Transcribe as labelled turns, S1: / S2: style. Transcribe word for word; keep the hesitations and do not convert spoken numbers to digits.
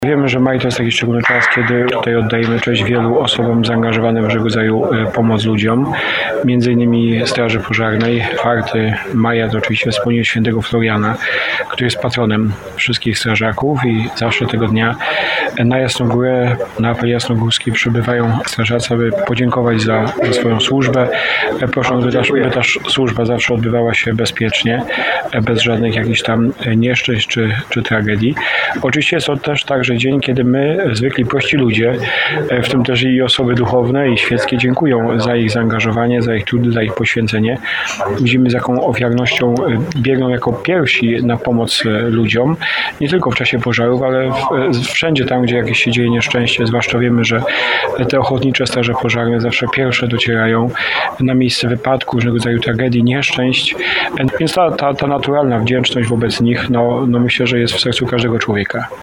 S1: Wiemy, że maj to jest taki szczególny czas, kiedy tutaj oddajemy cześć wielu osobom zaangażowanym w różnego rodzaju pomoc ludziom, między innymi Straży Pożarnej. czwartego maja to oczywiście wspomnienie świętego Floriana, który jest patronem wszystkich strażaków i zawsze tego dnia na Jasną Górę, na apel jasnogórski przybywają strażacy, aby podziękować za, za swoją służbę. Proszę, by ta, by ta służba zawsze odbywała się bezpiecznie, bez żadnych jakichś tam nieszczęść czy, czy tragedii. Oczywiście jest to też także dzień, kiedy my, zwykli prości ludzie, w tym też i osoby duchowne i świeckie, dziękują za ich zaangażowanie, za ich trudy, za ich poświęcenie. Widzimy, z jaką ofiarnością biegną jako pierwsi na pomoc ludziom, nie tylko w czasie pożarów, ale w, wszędzie tam, gdzie jakieś się dzieje nieszczęście, zwłaszcza wiemy, że te ochotnicze straże pożarne zawsze pierwsze docierają na miejsce wypadku, różnego rodzaju tragedii, nieszczęść, więc ta, ta, ta naturalna wdzięczność wobec nich, no, no myślę, że jest w sercu każdego człowieka.